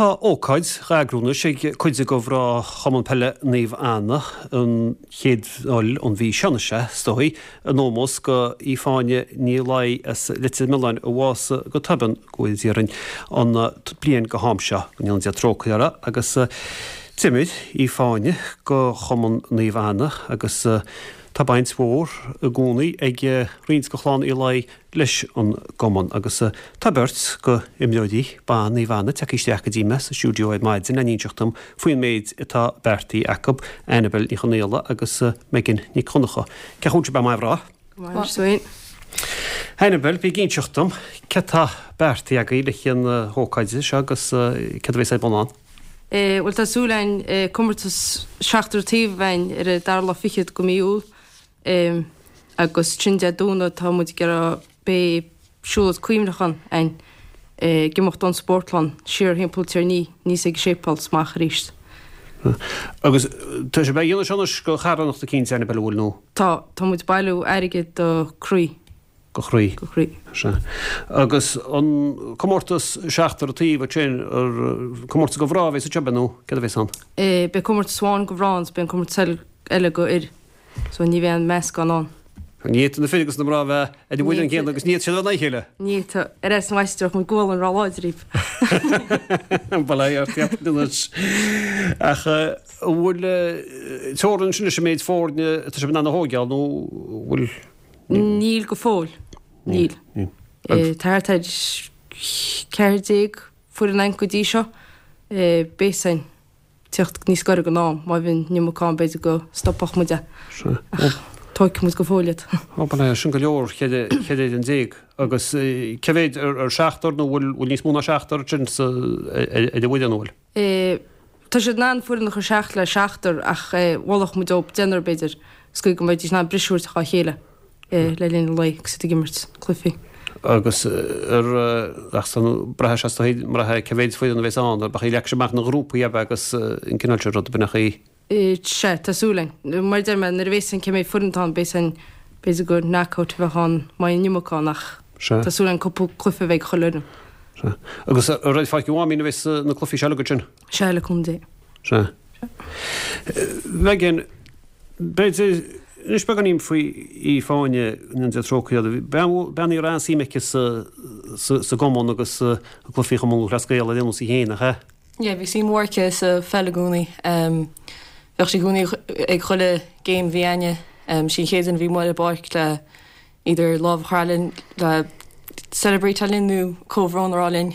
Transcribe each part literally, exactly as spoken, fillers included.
Tá ócaid ragrúna sé chuide go bhrá chaman pelle níomh anna an chéadil an bhí seanise stoí an nómos go í fáine ní lai litte milláin a bhása go taban goidíann an blion go hámse go níon trochaara agus timid í fáine go chaman níomh anna agus tá baint mhór a gcónaí ag rions go chláán í lai leis an goman agus tá beirt go imneodí ba níomh anna teach isteach go dtíime sa siúdío ag maidin a níonseachtam faoin méid atá Bertaí Jacob Annabel ní chonéala agus Megan ní chunacha. Ceúte ba mai bhrá? Marsuin. Annabel bí gínseachtam cetá Bertaí aga le an hócaide se agus cedbhééis é banán. Bhfuil tá súlainn cummartas seachtar tíomhhain ar a darla fichiid go míúil agus tríide dúna tá muid gur bé siúlas cuimnachan ein gimocht an sportlan siar himpultíar ní níos ag sépal smach ríist. Agus tá sé b dhéana seanas go charannachta cínte Annabel bhfuil nó? Tá Tá muid bailú aige do cruí. Go chruí go chruí. Agus an comórtas seachtar tíomh sin ar comórtas go bhrábhééis a tebanú ce bhééis an? Be cummart sáin go bhráns ben cummart sel eile go ir so ní bhéan mes gan an. Níiad na fégus na bhrá bheith a d bhfuil an chéan agus níiad se na chéile? Ní ar éis meisteach mu ggóil an ráláidríb. Baléar teapúnas ach bhfuil teran sinna sem méid fórne tá sé na hógeal nó bhfuil Níl go fóil níl. Táirteid ceirdéag fuair an ein go dtí seo bésain tucht níos go go ná má bhín nimachán beidir go stoppach muide. Toic mu go fóliad. Á sin go leor chéad an déag agus cehéid ar seachtar nó bhfuil bhfuil níos múna seachtar sin de bhide an bhfuil. Tá sé ná fuair nach chu seach le seachtar ach bhlach mu op dénar beidir scu go méid ná brisúirt cha chéile. le líon le sa gimmert clufií. Agus ar brethe se marthe cehéid foiid an bhééis an, ba leach semach na grúpaíab agus in cinálteir rud buna í. sé Tásúlainn. Mar de me nar bhééis ce méid furintán bééis an béidir go nachát bheitán mai nimachán nach Tásúlainn cupú clufa bheith choúna. Agus raid fáid go bháin bheits na clufií se go sin? Se le chun dé. Se. Megan, beidir Nus be ganím faoi í fáine na trochaíad ben í rán síimeice sa gomón agus clufií chamú rascaile déanú í héana he? Ja, bhí sí mórce sa fellagúnaí. Bheith sé gúnaí ag chuile géim bhíine sin chéan bhí máile barc le idir lámh Harlinn le celebrétalinn cóhránrálinn.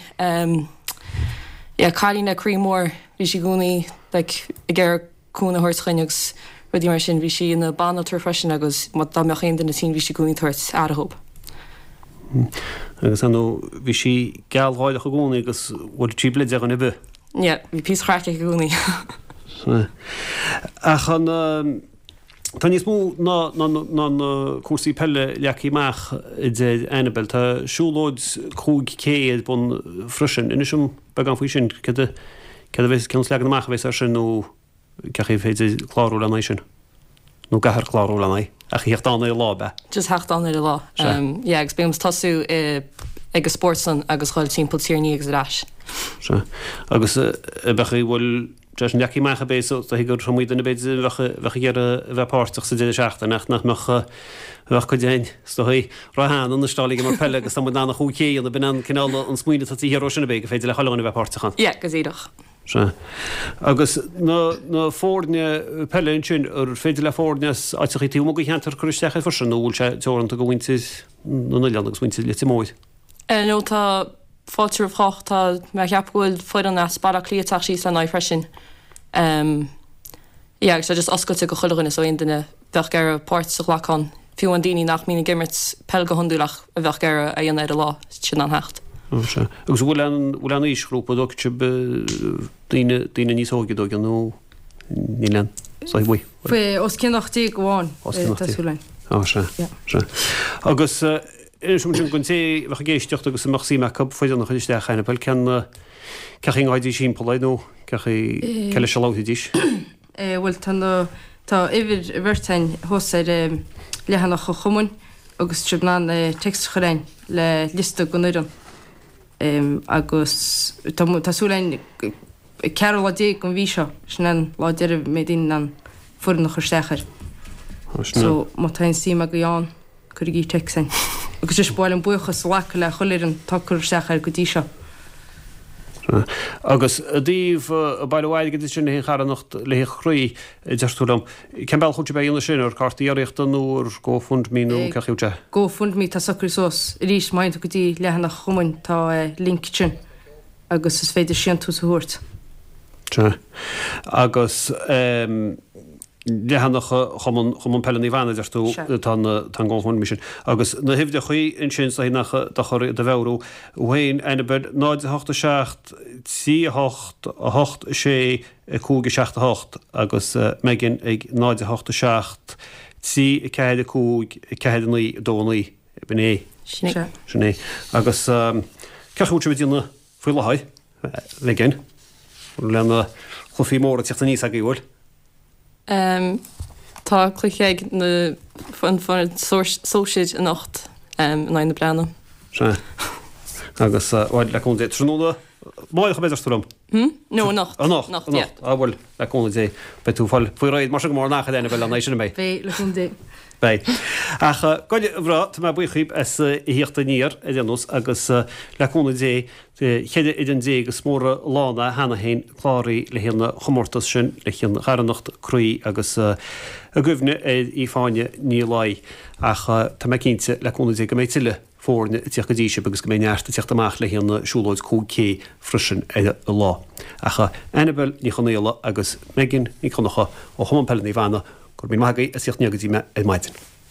Ja, cálína crímór bhí sé gúnaí le i ggéir cúna thuirtchainnegus Rudí mar sin bhí si na banna tuair freisin agus má dá meach aon den na tí bhí si gúnaí tuairt athób. Agus anú bhí si geallháide go gúnaí agus bhfuil tí bliid ag an ibe? Ja, bhí pís chráice go gúnaí. Ach an tá níos mú ná cuasaí pelle leachíach i dé Annabel tá siúlóid cúg céad bun freisin inisisiom be an faoi sin ce bhéis cin leag amach bhéis ar sin nó Cachí féidir chlárú le sin. nó gahar chlárú le a chi hechtánna lá be. Just hechtánna lá. Ja, gus béms tasú ag sportsan agus choil timppla tíirní agus ráis. Agus bechaí bhfuil Just an deachí mecha bééis a gur tróid na beidir bhecha gur bheitpáirteach sa dé seachta nach nach mecha bheith go déin stoí rahan an stálaigh mar pelle agus sam nána chuchéí an ben cinál an smuoine a tíhir sinna bé go féidir le chaáinna bheitpáirtechan. Ja, go éidirch. Se. Agus na fórne pelle sin ar féidir le fórnes áitií tíú go cheantar chuisteach for sin nóúil se teoranta go bhainte nó agus bhainte le móid. nó tá fátir bhátá me ceapúil fuid an spara clíoteach sí san ná freisin. Ja, sé just oscailte go chuileganna so aon duine bheith gar páirt sa chhlaán. Fiú an daoine nach mína gimmert pel go honúlach a bheith gar a dhéana ar lá sin an hecht. Agus bhfuil an ísgrúpa dote daine níos ógad an nó ní len bhui. Fuoi os cinnachtaí goháin Tásúlainn. Á se se. Agus Inism sin gon té bhecha géisteocht agus amach síime cub foiidir nach chuiste Annabel cean cechin gáidí sin poleidú cechi ceile se láidís. Bhfuil tan tá ihir bhirtein thosaid lehanana chu chumun agus tribná text choréin le lista go nuan. um, agus Tásúlein cear lá dé go bhí seo sin lá deir médín an fuan nach chusteachar. So má tain sí a go Ján chu í te sein. agus is báil an buchas le le choir an tucur steachar go dtí seo. Agus a díomh bailhhaid go sin hé charnacht le chruí deirtúlam. Ceim bail chute beonna sin ar cartaíocht an núair go fund míú ceúte. Go fund mí tá sacr sós rís maint go dtí lehanana chumain tá linktin agus is féidir sin tú thuirt. Agus lehanana chumon peí bhena deirtú tan gáin mis sin. Agus na himh de chuí in sin sa nach de choir de bherú bhhain ina bed náid hocht secht tí hocht a hocht sé cúga seachta hocht agus megin ag náid hocht secht tí cead cúg cead naí dónaí ben é sinné. Agus ceúte dtíanana fuil lehaid le gin lena chlufií mór teachta níos a gúil. Um, tá chluicheag na fan fan sóisiid a nacht um, na brana. Se. Agus bhil le chun dé tróna máid chu beidir stúm? No nacht. A nacht. A nacht. A bhfuil le chuna dé be tú fáil faoi raid mar mór nach déna bhil an éisi mé. Bé le chun dé. Bei. Ach goide bhrá tá buchaíb as híochtta níor a déanús agus leúna dé chéidir idir dé go smóra lána hena hain chláirí le héanna chomórtas sin le chéan charnacht cruí agus a gcuimhne í fáine ní láid ach tá me cinnte leúna dé go méid tiile fórne tíoch go ddíise agus go mé neartta teocht amach le héanna siúlóid cúcé frisin éide a lá. Acha enabel ní chunéile agus megin ní chunacha ó chuman pell í bhena gur bí maigad a siocht neagadtí me é maidin.